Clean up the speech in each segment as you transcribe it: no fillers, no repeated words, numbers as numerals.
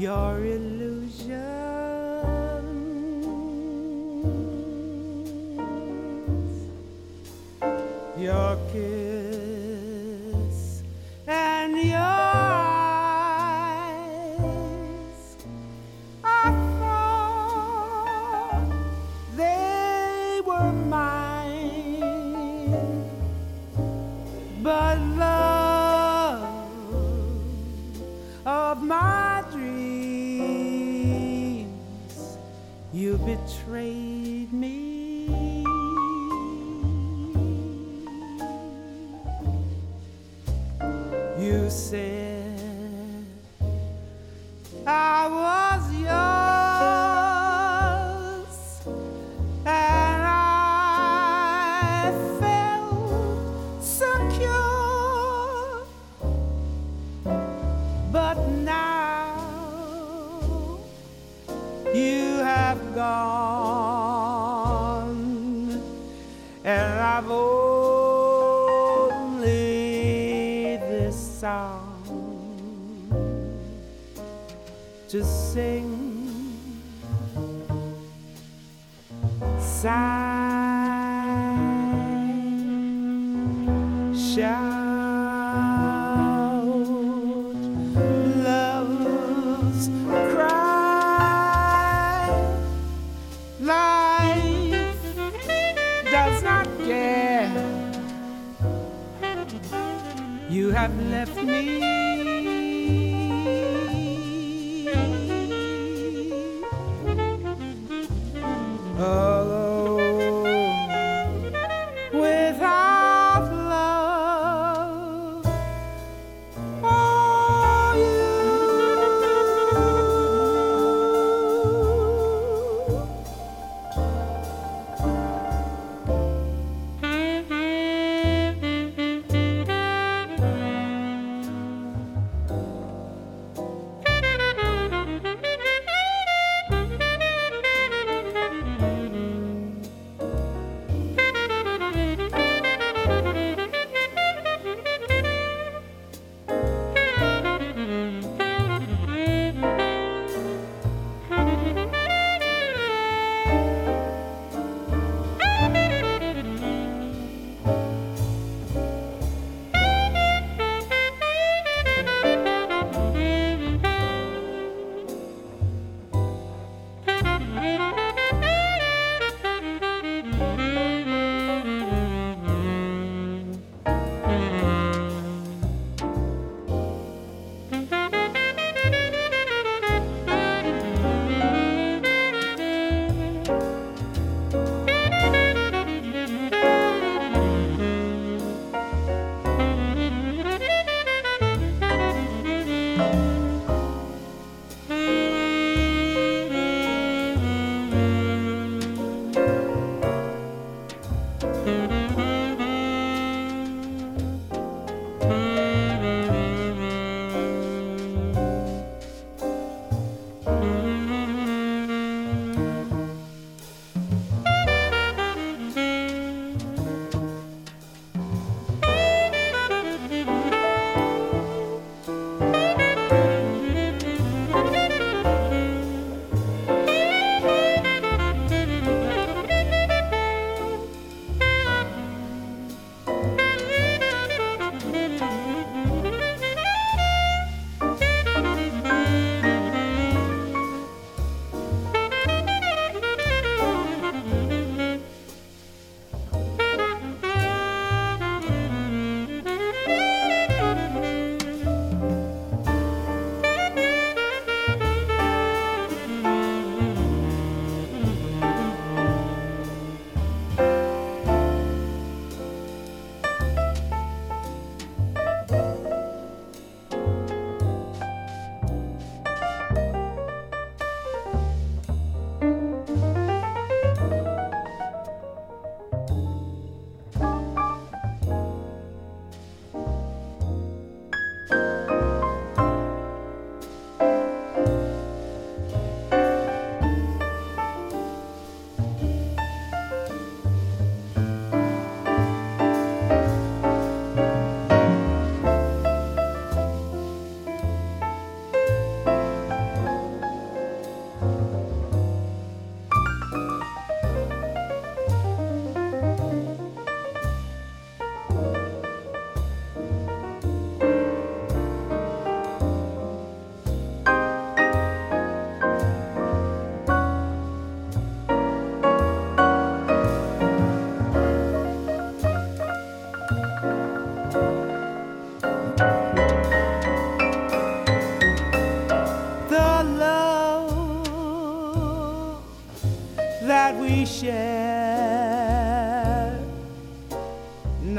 your illusions, your kiss and your eyes. I thought they were mine, but love of my dreams, you betrayed me. You said I was yours, and I felt secure. But now you have gone, and I've only this song to sing. Sigh, shout, love's cry. Life does not care. You have left me alone without love. Oh,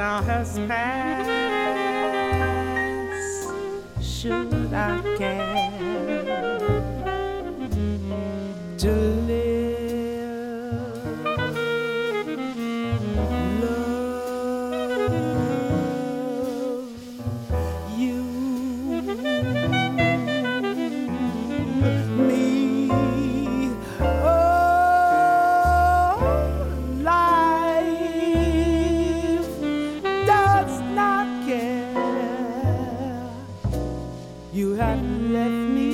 now has passed. Should I care to live, love you, me? Oh, life does not care. You have left me.